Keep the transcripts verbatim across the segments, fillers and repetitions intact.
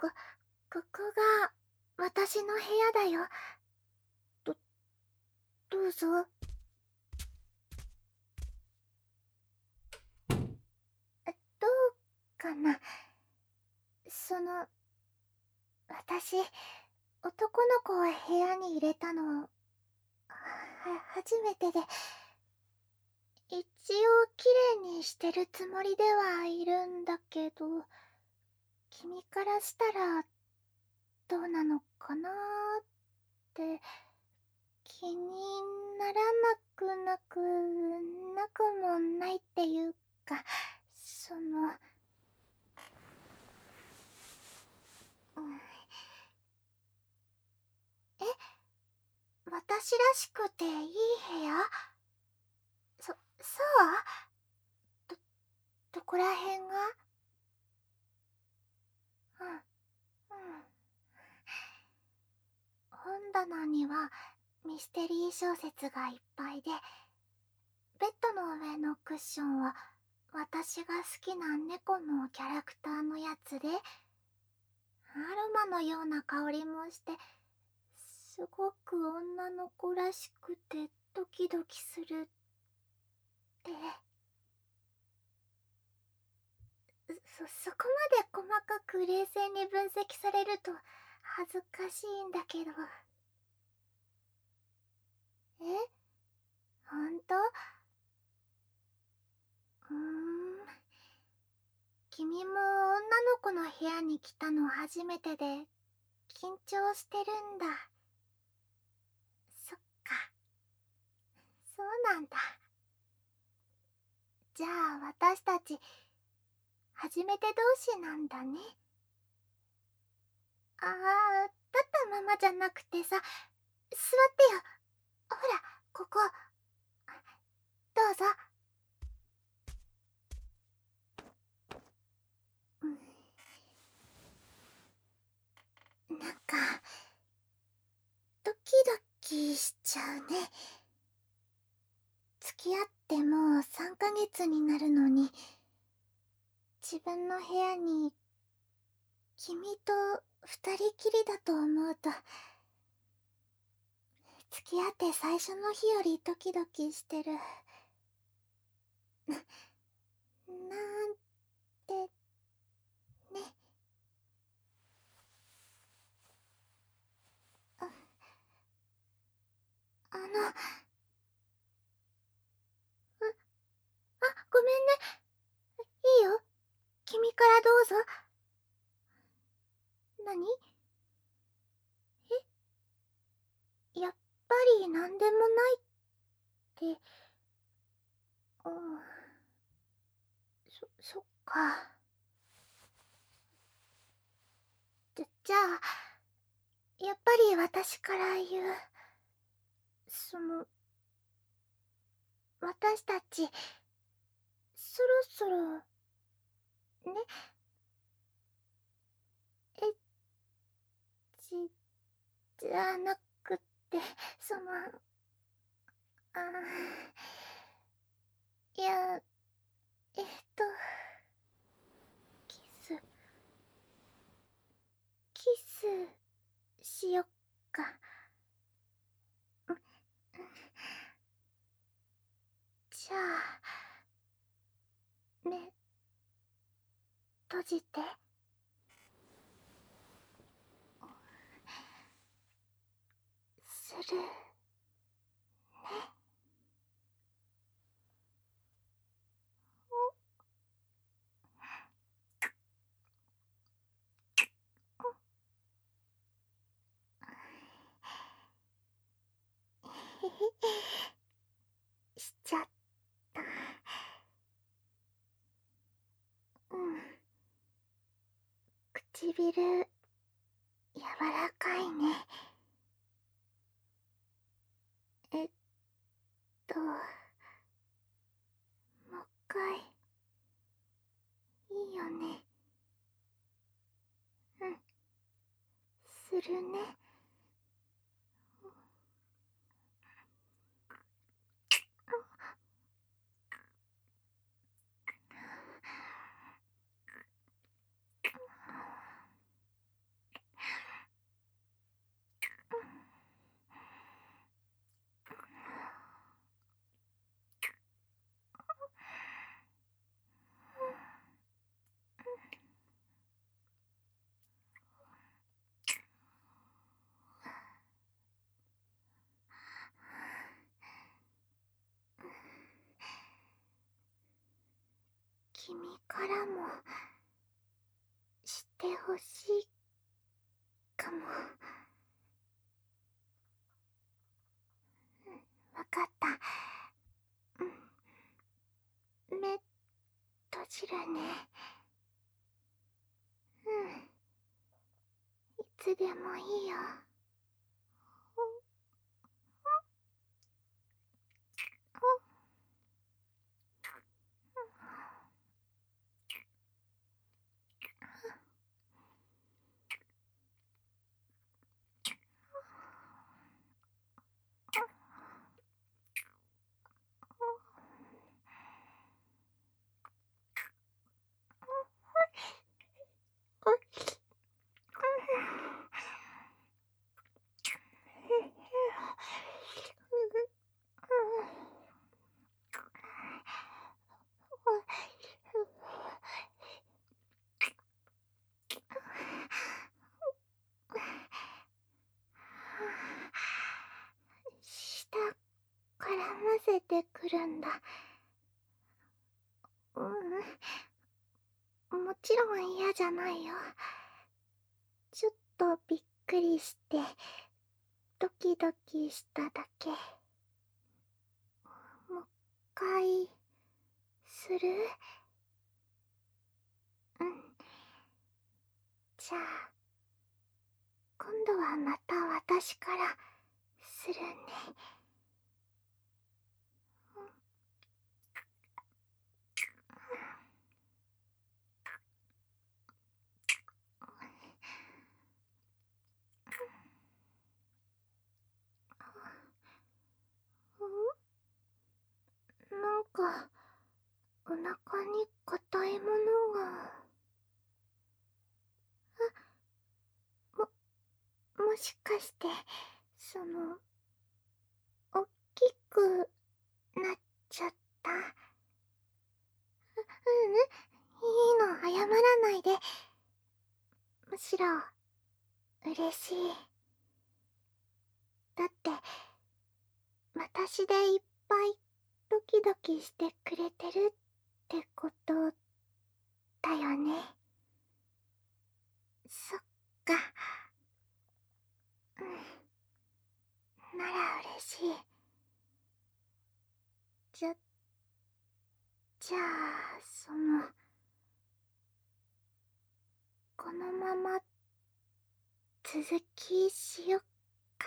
こ、ここが私の部屋だよ。ど、どうぞ。どうかな。その、私、男の子を部屋に入れたの、は、初めてで、一応きれいにしてるつもりではいるんだけど、君からしたら、どうなのかなーって、気にならなくなく、なくもないっていうか、その、うん、え、私らしくていい部屋？そ、そう？ど、どこらへんが？うん、うん。本棚にはミステリー小説がいっぱいで、ベッドの上のクッションは私が好きな猫のキャラクターのやつで、アロマのような香りもして、すごく女の子らしくてドキドキするって。そ、そこまで細かく冷静に分析されると恥ずかしいんだけど。え？ほんと？うーん。君も女の子の部屋に来たの初めてで緊張してるんだ。そっか。そうなんだ。じゃあ私たち初めて同士なんだね。ああ、立ったままじゃなくてさ、座ってよ。ほら、ここ。どうぞ。うん、なんかドキドキしちゃうね。付き合ってもうさんかげつになるのに、自分の部屋に君と二人きりだと思うと、付き合って最初の日よりドキドキしてる。な、なんてね。あ、あの、あ、あ、ごめんね。いいよ。君からどうぞ。何？え？やっぱりなんでもないって。うん。そ、そっか。じゃ、じゃあ、やっぱり私から言う。その、私たち、そろそろ、ね、エッチじゃなくって、その、あー、いや、えっと、キス、キスしよっか。うん、じゃあ、目、閉じて。するね。へへ、しちゃった。うん。唇、柔らかいね。えっと、もう一回、いいよね。うん、するね。 君からもしてほしいかも。わかった。うん、目閉じるね。うん、いつでもいいよ。舌絡ませてくるんだ。うん、もちろん嫌じゃないよ。ちょっとびっくりしてドキドキしただけ。もう一回する？うん。じゃあ今度はまた私からするね。うん、なんかお腹に硬いものが。あ、も、もしかしてそのおっきくなっちゃった？う、ううん、いいの、謝らないで。むしろ嬉しい。だって私でいっぱいドキドキしてくれてるってことだよね。そっか。うん、なら嬉しい。じゃじゃあそのこのまま続きしよっか。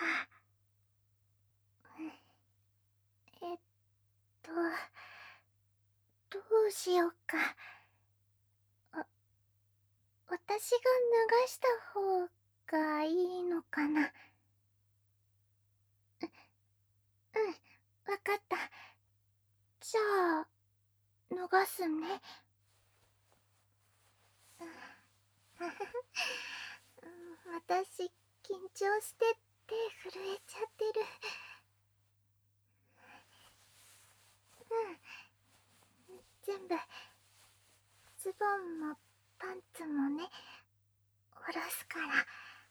えっとどうしようか。あ、私が脱がした方がいいのかな。う、うん、わかった。じゃあ脱がすね。私緊張して手震えちゃってる。うん、全部ズボンもパンツもね、下ろすから。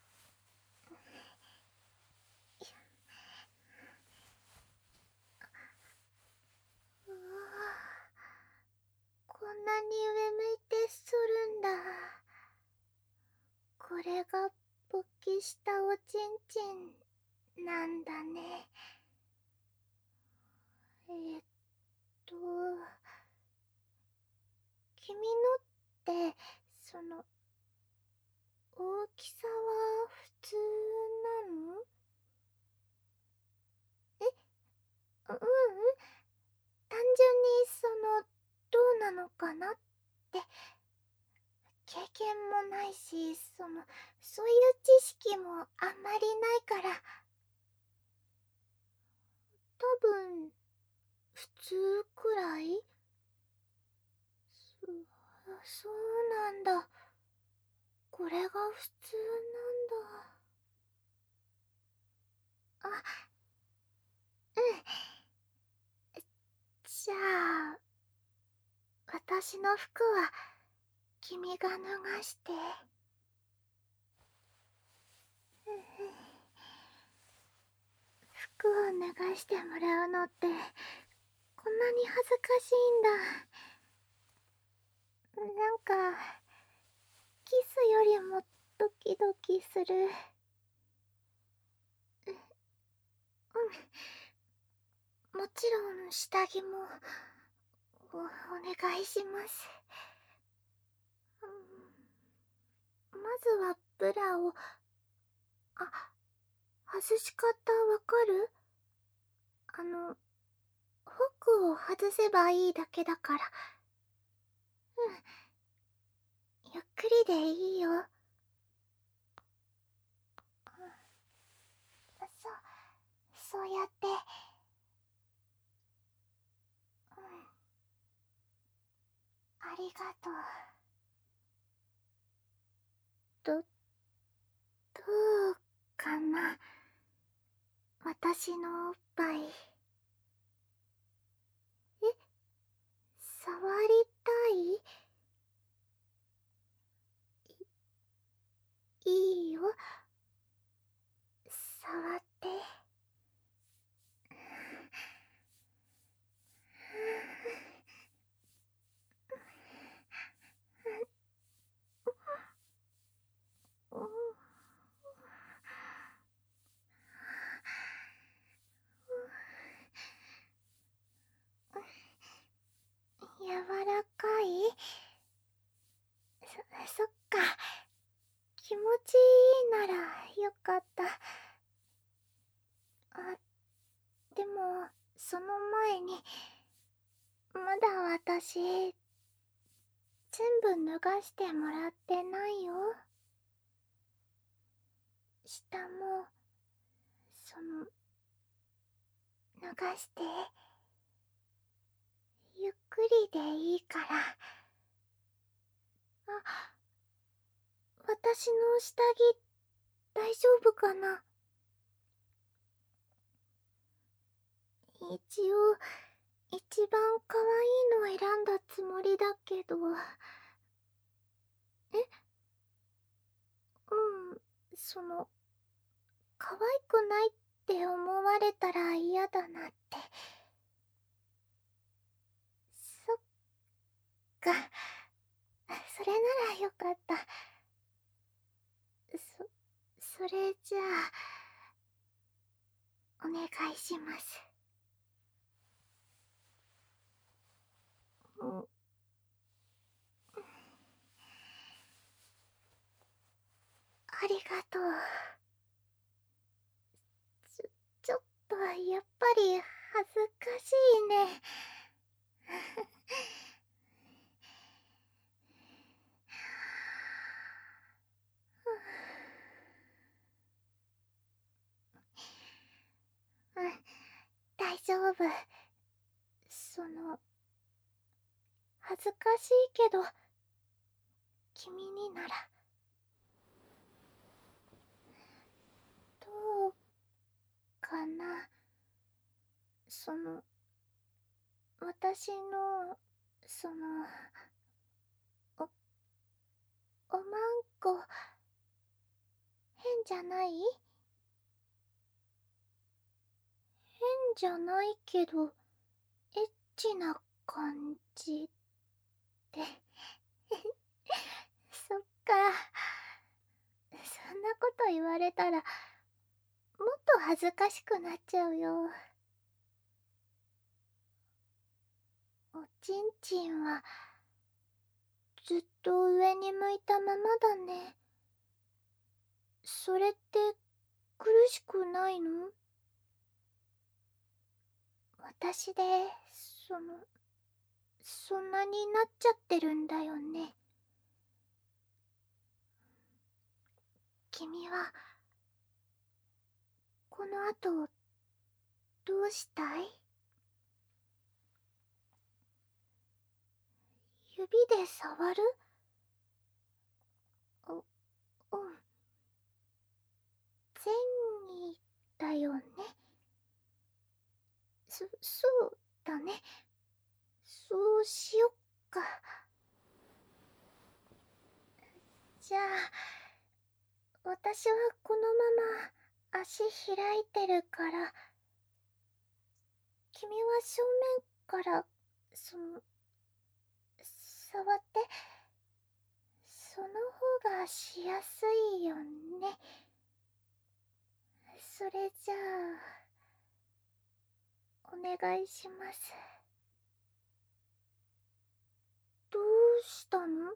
うわ、こんなに上向いて剃るんだ。これが勃起したおちんちんなんだね。えー、っと君のってその大きさは普通なの？え、う、ううん、単純にそのどうなのかなって。経験もないし、そのそういう知識もあんまりないから。多分普通くらい？そ、そうなんだ。これが普通なんだ。あ、うん。じゃあ私の服は君が脱がして。うんうん、服を脱がしてもらうのってこんなに恥ずかしいんだ。 なんか、キスよりもドキドキする。うん、もちろん下着もお、お願いします。うん、まずはブラを、あ、外し方わかる？あの、ホックを外せばいいだけだから。うん、ゆっくりでいいよ。そ、そうやって、うん、ありがとう。ど、どうかな、私のおっぱい。え、触りたい？いいよ。触って。うん、柔らかい？そ、そっか。気持ちいいならよかった。あ、でも、その前に、まだ私、全部脱がしてもらってないよ。下も、その、脱がして。ゆっくりでいいから。あ、私の下着、大丈夫かな？一応、一番可愛いの選んだつもりだけど。え、うん、その、可愛くないって思われたら嫌だなって。そっか、それならよかった。そ、それじゃあ、お願いします。うん、ありがとう。ちょ、ちょっと、やっぱり恥ずかしいね。うん、大丈夫。その、恥ずかしいけど、君になら。どうかな。その、私の、その、お、おまんこ、変じゃない？変じゃないけど、エッチな感じで。そっか。そんなこと言われたら、もっと恥ずかしくなっちゃうよ。おちんちんは、ずっと上に向いたままだね。それって苦しくないの？私で、その、そんなになっちゃってるんだよね。君は、この後、どうしたい？指で触る？お、うん。善意だよね。そ、そうだね。そうしよっか。じゃあ、私はこのまま足開いてるから、君は正面から、その、触って。 その方がしやすいよね。それじゃあお願いします。どうしたの？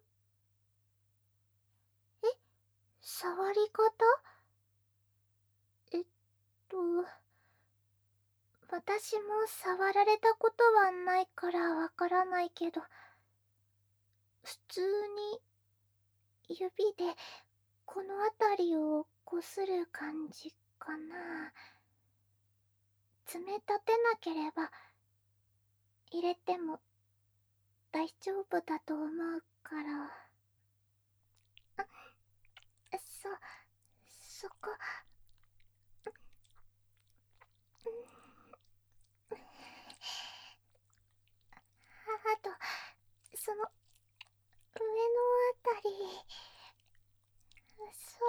え、触り方？えっと私も触られたことはないからわからないけど、普通に指でこの辺りをこする感じかな。爪立てなければ入れても大丈夫だと思うから。あ、そ、そこ。あと、その、上のあたり。そう、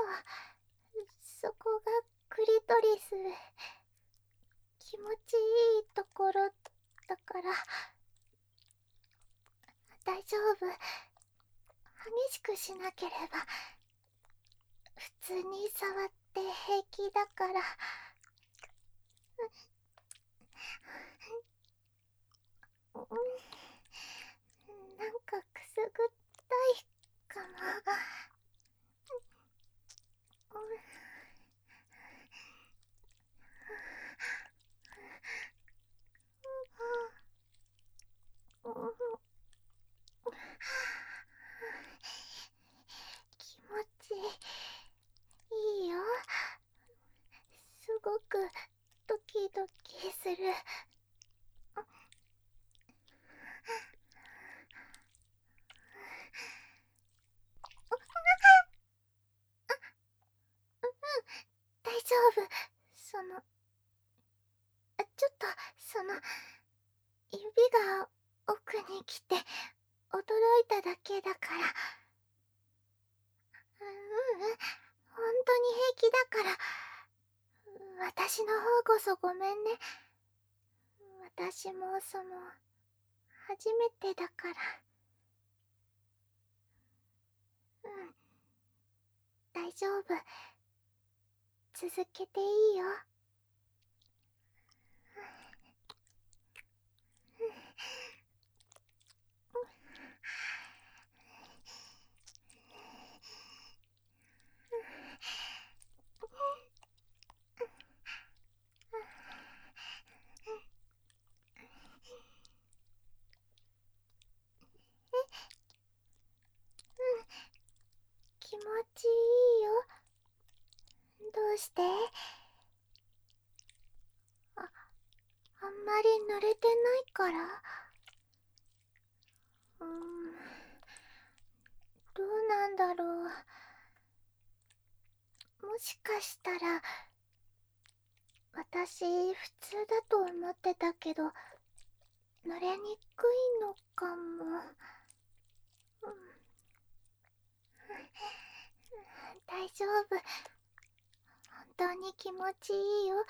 そこがクリトリス。気持ちいいところだから。大丈夫。激しくしなければ。普通に触って平気だから。うん、なんかくすぐったいかも。うんうん、気持ちいいよ。すごくドキドキする。大丈夫。その、あ、ちょっと、その、指が奥に来て驚いただけだから。ううん、本当に平気だから。私の方こそごめんね。私もその、初めてだから。うん、大丈夫。続けていいよ。うん、気持ちいいよ。どうして？あ、あんまり濡れてないから？うーん、どうなんだろう。もしかしたら私普通だと思ってたけど濡れにくいのかも。うん、大丈夫。本当に気持ちいいよ。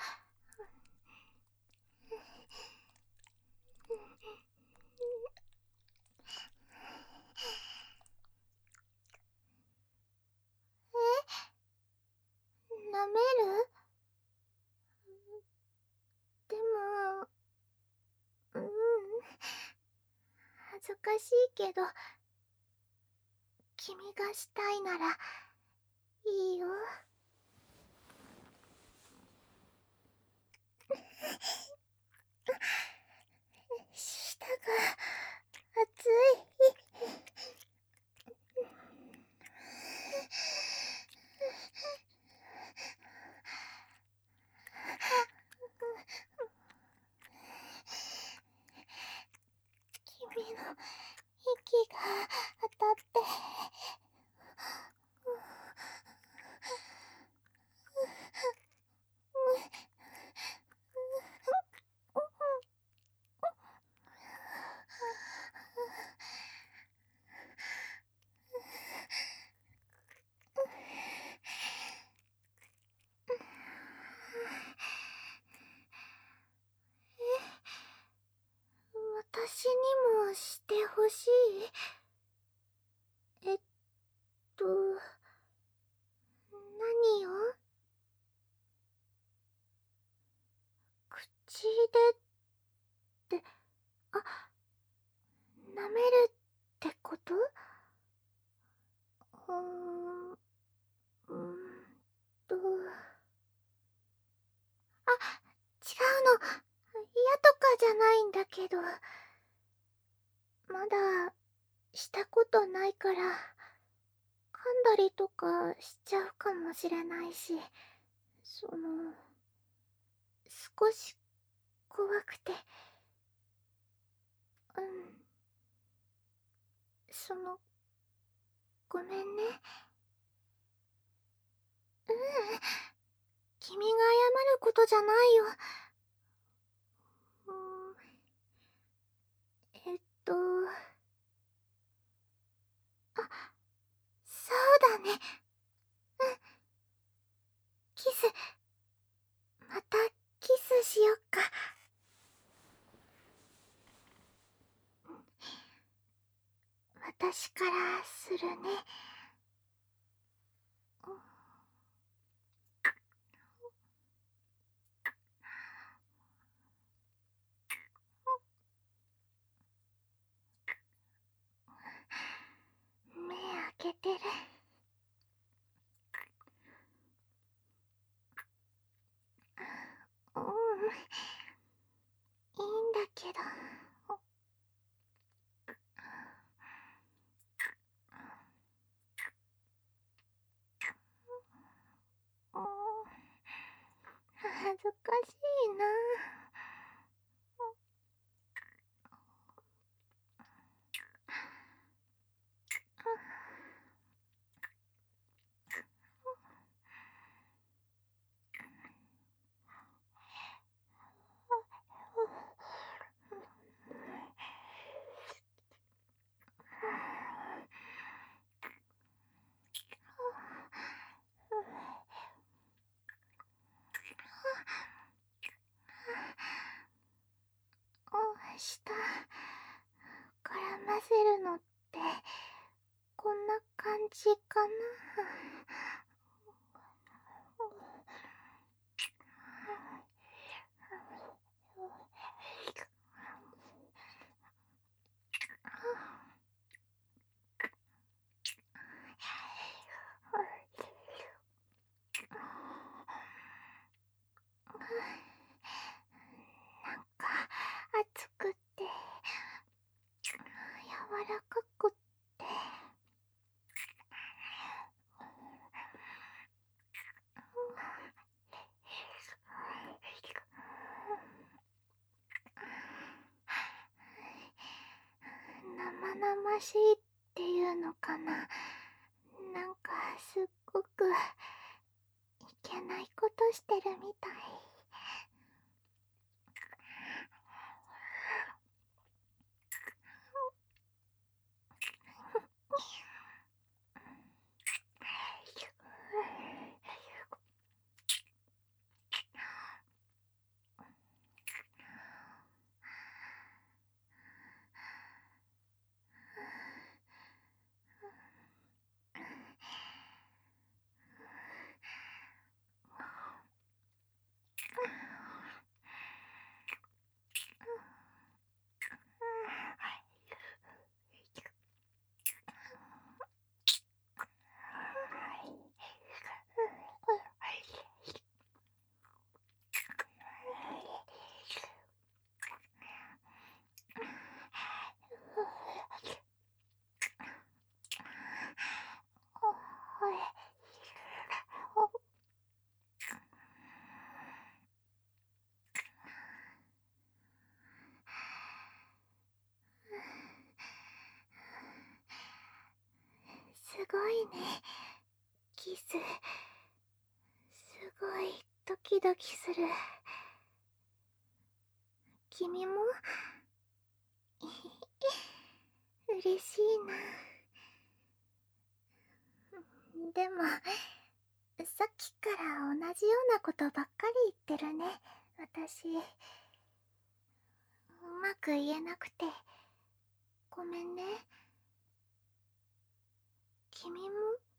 え、舐める？でも、うん、恥ずかしいけど君がしたいならいいよ。舌が熱い。君の息が当たって、 口でって、あ、舐めるってこと？うーん、うーんと。あ、違うの。嫌とかじゃないんだけど、まだしたことないから、噛んだりとかしちゃうかもしれないし、その、少し怖くて。うん。その、ごめんね。ううん。君が謝ることじゃないよ。うーん。えっと。あ、そうだね。うん。キス、またキスしよっか。私からするね。目開けてる。うん、いいんだけど。うん、恥ずかしいな。舌絡ませるのってこんな感じかな。なんか熱くって柔らかくって。生々しいっていうのかな。なんかすっごくいけないことしてるみたい。すごいね、キス。すごいドキドキする。君も嬉しいな。でもさっきから同じようなことばっかり言ってるね、私。うまく言えなくてごめんね。君も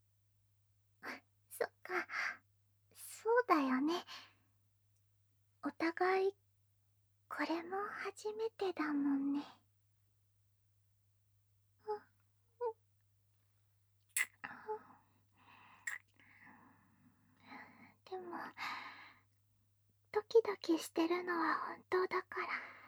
そっか、そうだよね。お互いれも初めてだもんね。でもドキドキしてるのは本当だから。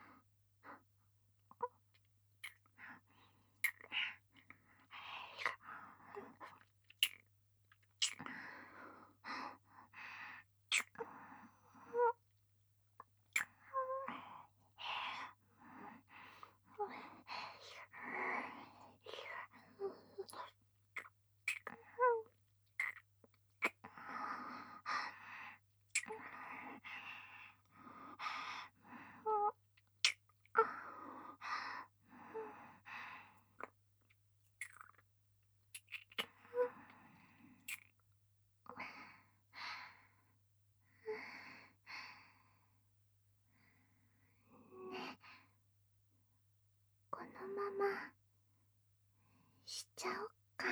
ね、このまましちゃおっか。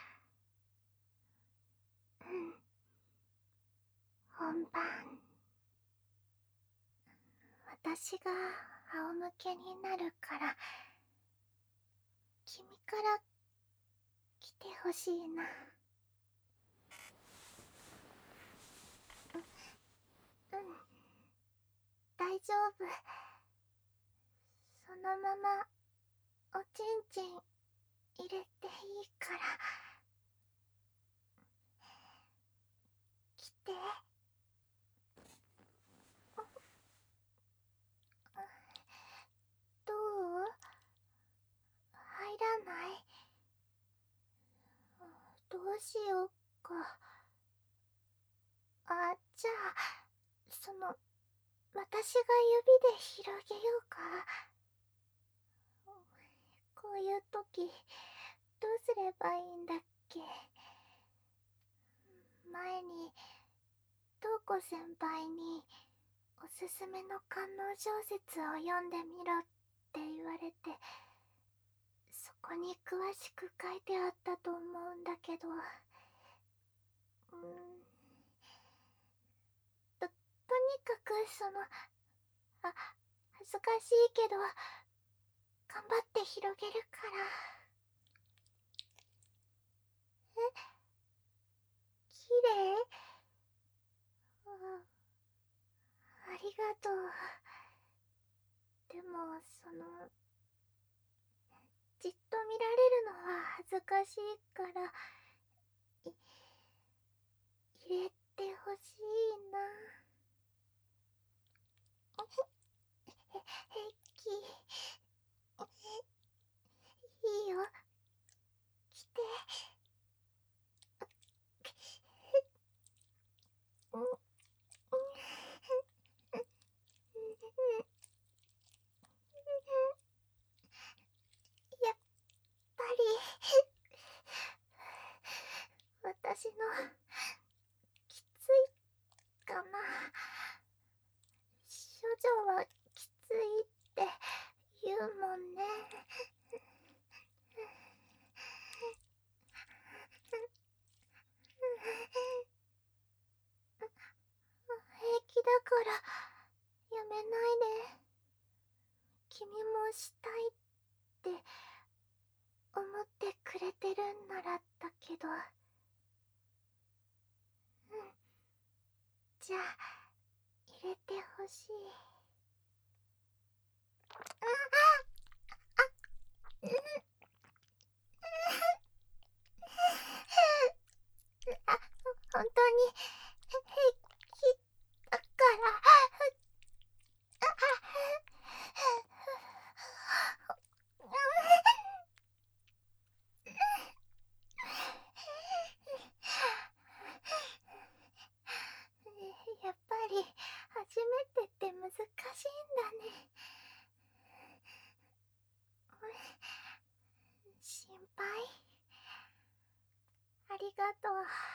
うん、本番私が仰向けになるから君から来てほしいな。うん、大丈夫。そのままおちんちん入れていいから来て。どう？入らない？どうしようか。あ、じゃあその私が指で広げようか。こういう時どうすればいいんだっけ。前に瞳子先輩におすすめの観音小説を読んでみろって言われて、そこに詳しく書いてあったと思うんだけど、うーんと、とにかくその、あ、恥ずかしいけど頑張って広げるから。え、きれい？あ、ありがとう。でもそのじっと見られるのは恥ずかしいからい入れてほしいな。へ、平気。いいよ、来て。うん、うん、やっぱり私のきついかな。処女はきついって言うもんね。平気だからやめないで。君もしたいって思ってくれてるんならだけど。うん、じゃあ入れてほしい。ああ、うん、あ、本当に平気だから。やっぱり初めてって難しいんだね。心配ありがと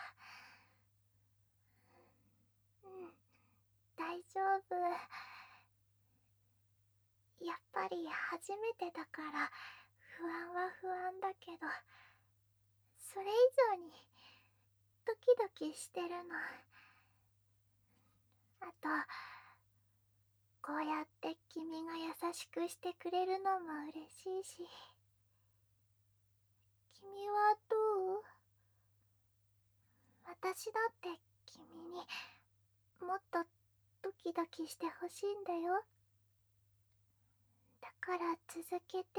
う。うん、大丈夫。やっぱり初めてだから不安は不安だけど、それ以上にドキドキしてるの。あとこうやって君が優しくしてくれるのも嬉しいし。君はどう？私だって君にもっとドキドキしてほしいんだよ。だから続けて。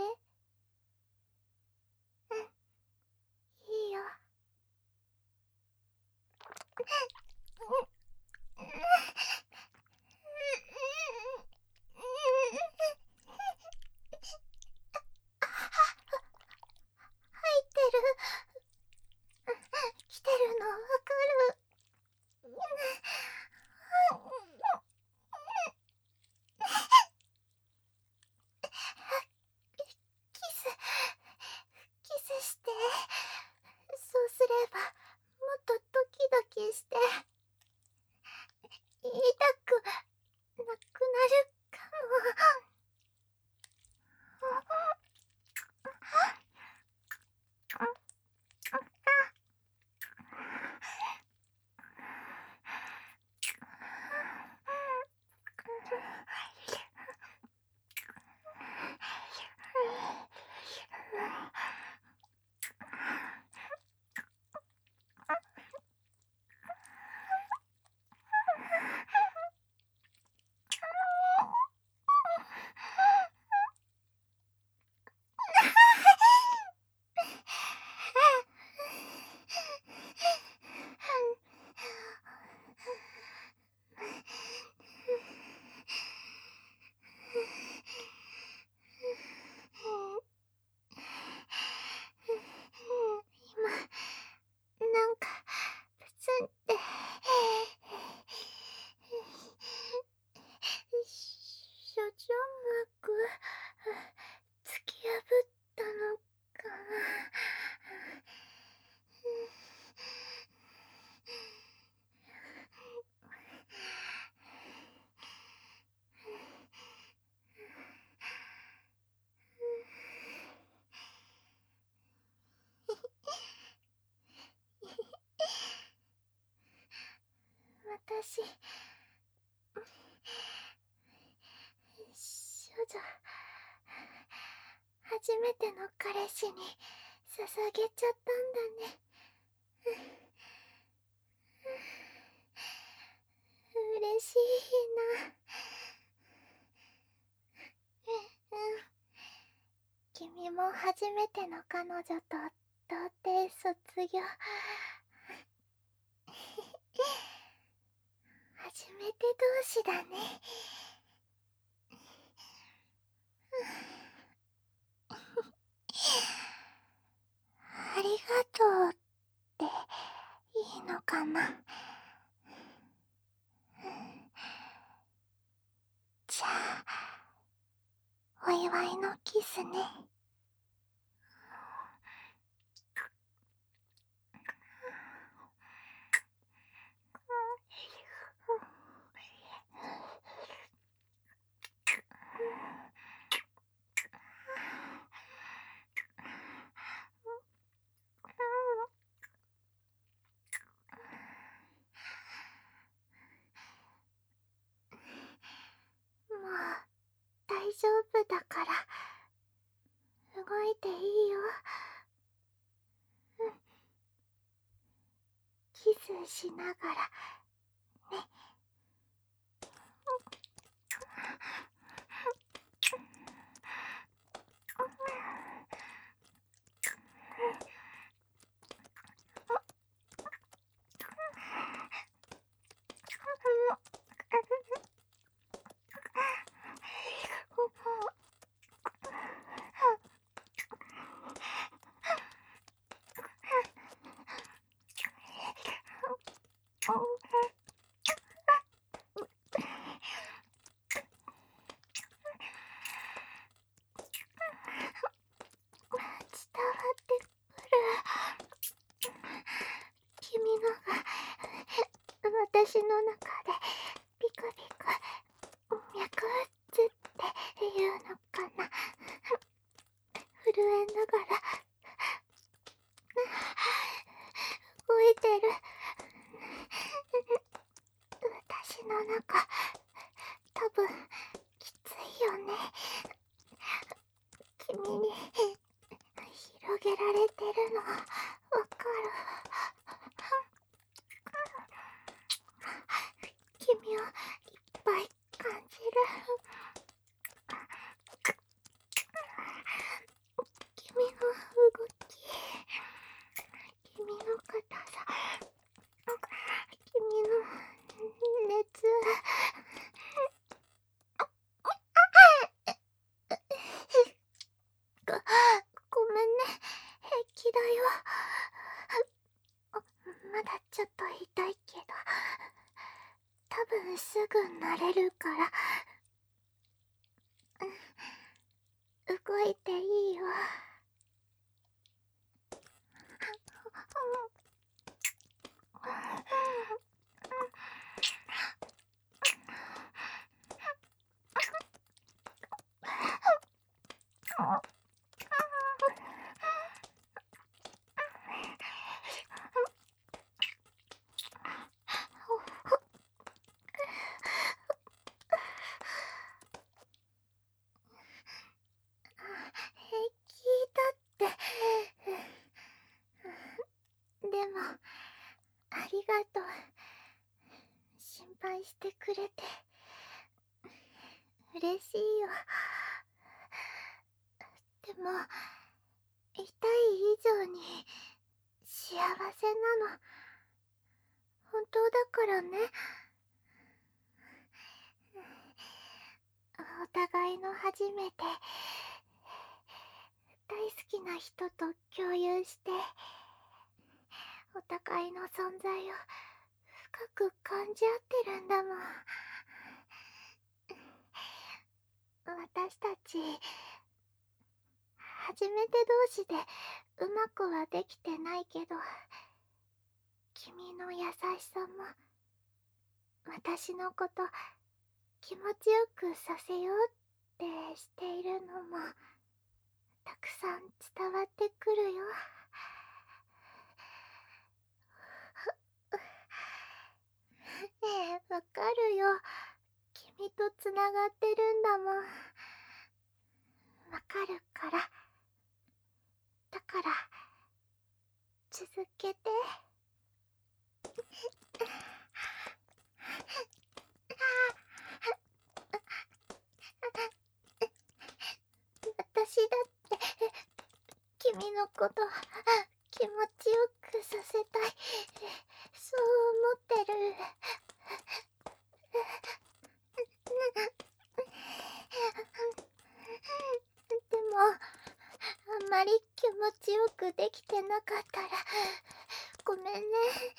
うん、いいよ。入ってる。来てるのわかる。キスキスして。そうすればもっとドキドキして痛くなくなるかも。今なんかプツンって諸女膜突き破ったのかな。私少女初めての彼氏に捧げちゃったんだね。嬉しいな。うん。君も初めての彼女と童貞卒業。初めて同士だね。ありがとうっていいのかな。じゃあお祝いのキスね。もう大丈夫だから動いていいよ。うん。キスしながらね。伝わってくる。君のが私の中でピクピク脈打つっていうのかな。震えながら動いてる。私の中多分まだちょっと痛いけど、多分すぐ慣れるから。動いていいよ。平気だって。でも、ありがとう。心配してくれて。嬉しいよ。でも、痛い以上に幸せなの。本当だからね。お互いの初めて、大好きな人と共有して、お互いの存在を深く感じ合ってるんだもん。私たち、初めて同士でうまくはできてないけど、君の優しさも、私のこと気持ちよくさせようってしているのも、たくさん伝わってくるよ。ねえ、わかるよ。君とつながってるんだもん。わかるから。だから、続けて。私だって、君のこと、気持ちよくさせたい。そう思ってる。でも、あんまり気持ちよくできてなかったら、ごめんね。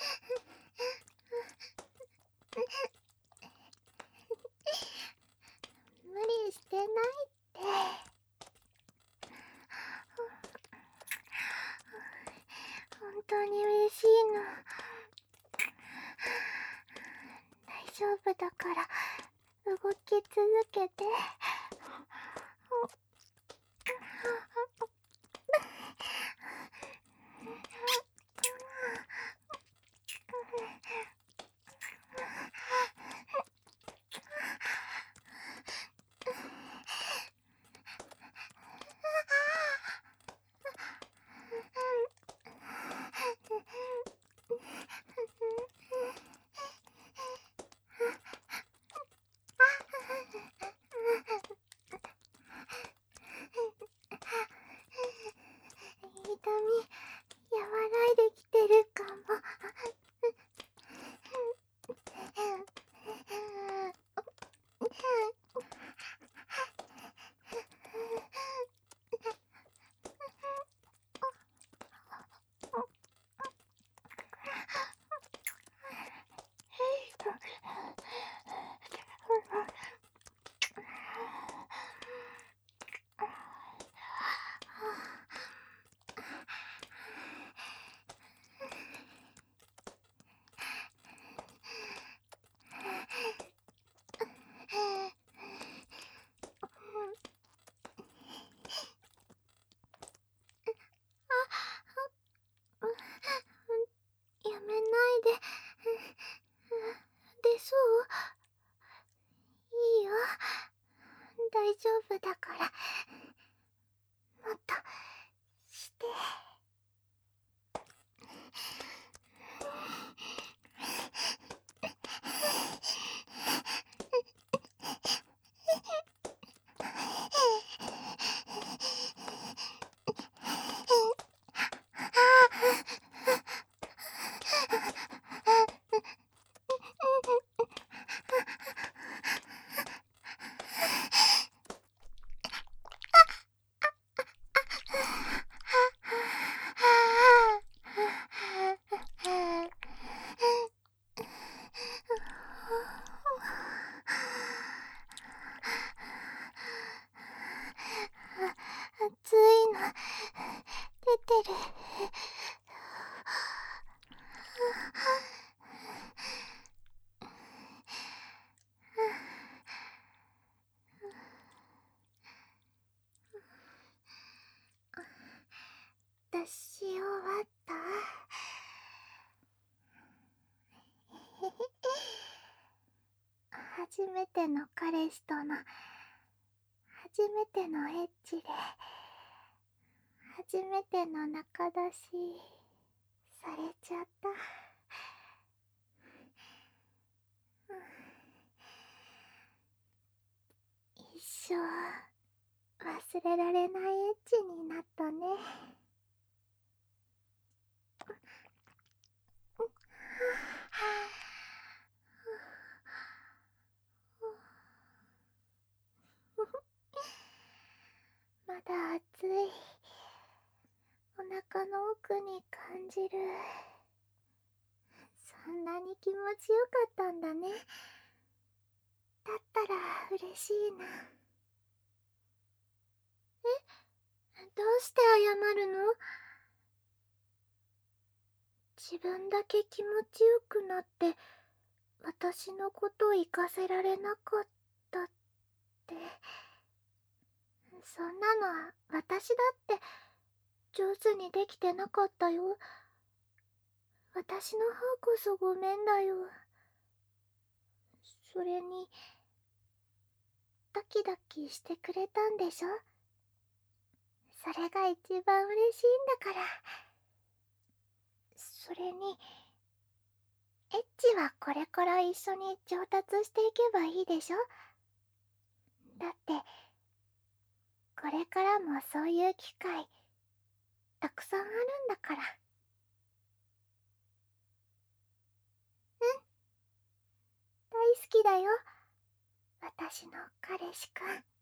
無理してないって。本当に嬉しいの。大丈夫だから動き続けて。 初めての彼氏との初めてのエッチで初めての仲出しされちゃった。一生忘れられないエッチになったね。まだ熱い。お腹の奥に感じる。そんなに気持ちよかったんだね。だったら嬉しいな。え、どうして謝るの？自分だけ気持ちよくなって私のこと行かせられなかったって。そんなのは私だって上手にできてなかったよ。私の方こそごめんだよ。それにドキドキしてくれたんでしょ。それが一番嬉しいんだから。それにエッチはこれから一緒に上達していけばいいでしょ。だってこれからもそういう機会たくさんあるんだから。うん、大好きだよ、私の彼氏くん。